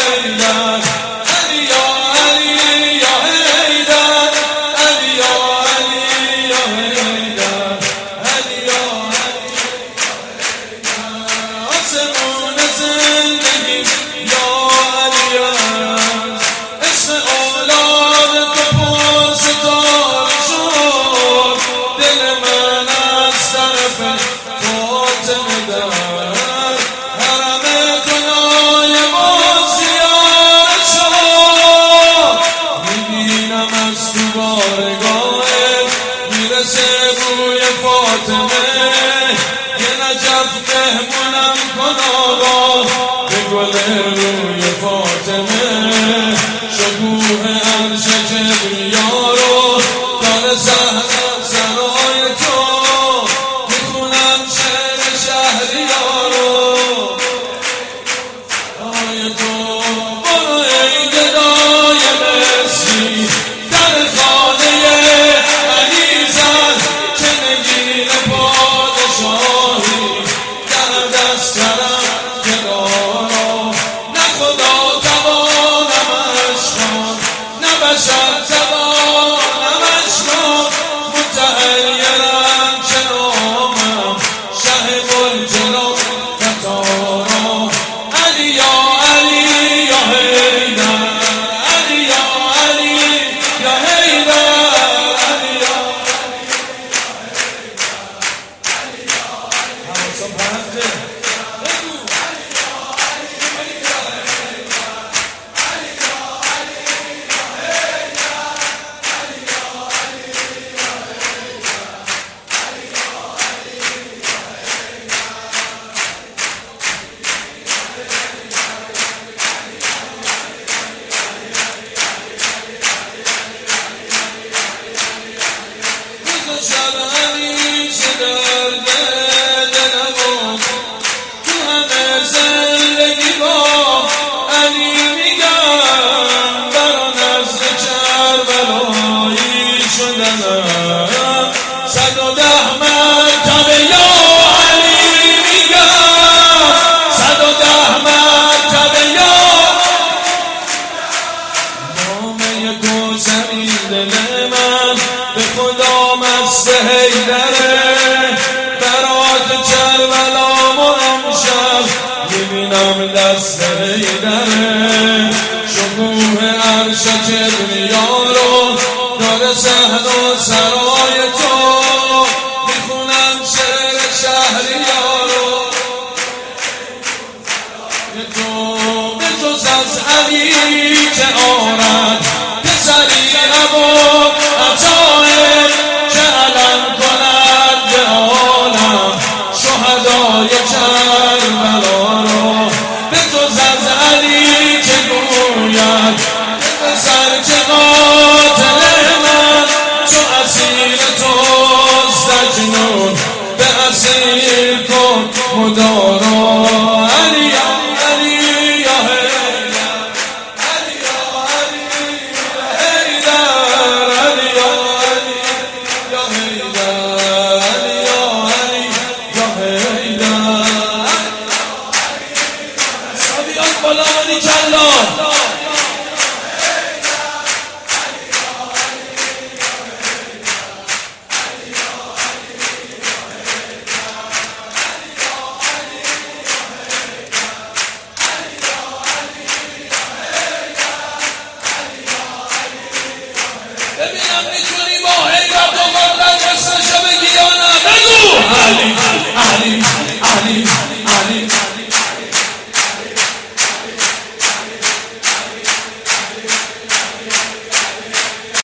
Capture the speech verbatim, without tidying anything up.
حیدر علی یا علی یا حیدر علی یا علی یا حیدر علی یا علی آسمون زندگی یا علی عشق اولاد تو پر ستاره شد دل من از طرف فاطمه در حرم دنیای ما زیاره شد میبینم از تو بارگاهت میرسه بوی فاطمه یه نجف مهمونم کن آقا به گل روی فاطمه شکوه عرش کبریا رو داره سرای تو میخونم شعر شهریارو آی تو برو ای گدای مصری در خانه علی زن که نگین پادشاهی در دست کرم کنارا نه خدا توانمش کن نه بشر توانمش کن متحیرم چه نامم شه گلجلال فتارا علی یا علی یا حیدر علی یا علی یا حیدر علی یا حواسم پرده بگو شب همیشه درد دلم تو همه زندگی با علی میگم برا نزد کربلایی شدنم صد و ده مرتبه یا علی میگم صد و ده مرتبه یا نامه کوثری دل من به خدا مست حیدره برات کربلام و امشب میبینم دست حیدره شکوه عرش کبریا رو داره صحن و سرای تو میخونم شعر شهریارو تو به جز از علی که آرد پسری عباد عجایب که علم کند به عالم شهدای کربلا رو به جز از علی که گوید پسر که قاتل من چو اسیر تو سجنون به اسیر کن مدارا علی یا علی یا حیدر علی یا علی یا حیدر علی یا علی یا حیدر علی یا علی یا حیدر سبیان بالا علی کلا